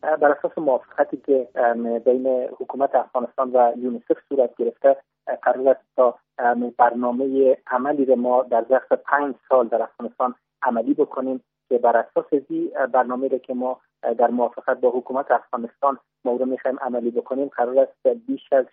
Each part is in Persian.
بر اساس موافقتی که بین حکومت افغانستان و یونیسف صورت گرفته، قرار است تا برنامه عملی را ما در ظرف 5 سال در افغانستان عملی بکنیم که بر اساس برنامه را که ما در موافقت با حکومت افغانستان ما رو می‌خوایم عملی بکنیم، قرار است بیش از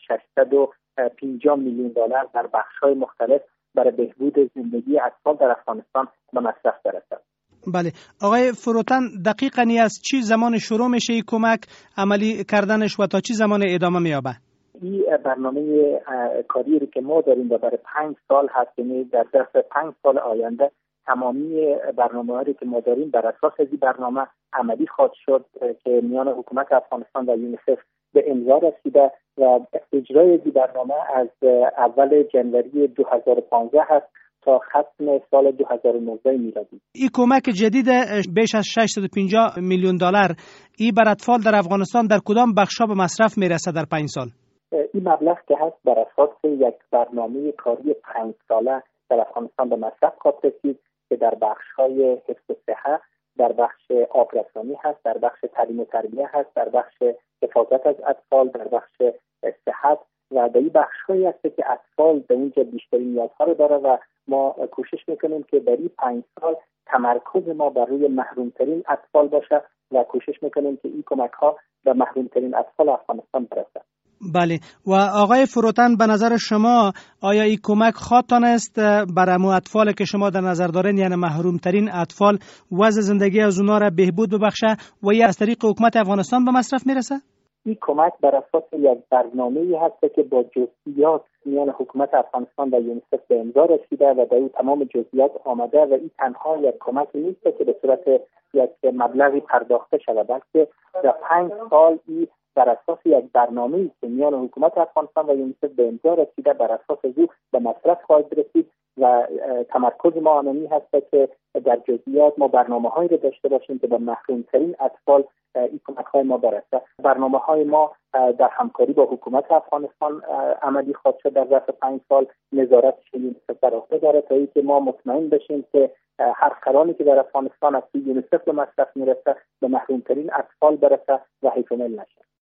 650 میلیون دلار در بخش‌های مختلف برای بهبود زندگی اطفال در افغانستان به مصرف برسد. بله آقای فروتن، دقیقاً از چی زمان شروع میشه این کمک عملی کردنش و تا چی زمان ادامه میابه؟ این برنامه کاری رو که ما داریم و برای 5 سال هست، یعنی در ظرف 5 سال آینده تمامی برنامه‌هایی که ما داریم بر اساس این برنامه عملی خواهد شد که میان حکومت افغانستان و یونیسف به امضا رسیده و اجرای این برنامه از اول جنوری 2015 هست تا ختم سال 2019 میلادی. این کمک جدید بیش از 650 میلیون دلار این بر اطفال در افغانستان در کدام بخش‌ها به مصرف میرسه در 5 سال؟ این مبلغ که هست بر اساس یک برنامه کاری 5 ساله در افغانستان به مصرف خواهد رسید که در بخش‌های حفظ صحت، در بخش آبرسانی هست، در بخش تعلیم و تربیت هست، در بخش حفاظت از اطفال، در بخش صحت و در این بخش‌هایی هست که اطفال در اونجا بیشترین نیازها رو داره و ما کوشش میکنیم که در این 5 سال تمرکز ما بر روی محرومترین اطفال باشه و کوشش میکنیم که این کمک‌ها به محرومترین اطفال افغانستان برسه. بله و آقای فروتن، به نظر شما آیا این کمک خواهد است برای اطفالی که شما در نظر دارین، یعنی محرومترین اطفال، وضع زندگی از اونها را بهبود ببخشه و یا از طریق حکومت افغانستان به مصرف میرسه؟ این کمک بر اساس یک برنامه‌ای هست که با جزئیات میان حکومت افغانستان و یونیسف به امضا رسیده و در این تمام جزئیات آمده و این تنها یک کمک نیست که به صورت یک مبلغی پرداخته شود، بلکه در 5 سال این بر اساس یک برنامه‌ای که میان حکومت افغانستان و یونیسف به امضا رسیده بر اساس او به مصرف خواهد رسید و تمرکز ما آنمی هست که در جزئیات ما برنامه‌هایی رو داشته باشیم که به محروم‌ترین اطفال این کمک‌های ما برسه. برنامه‌های ما در همکاری با حکومت افغانستان عملی خواهد شد در ظرف 5 سال، نظارتش یونیسف بر عهده داره تا اینکه ما مطمئن بشیم که هر قراری که در افغانستان از یونیسف به مصرف میرسه به محروم‌ترین اطفال برسه و حیف مل نشه.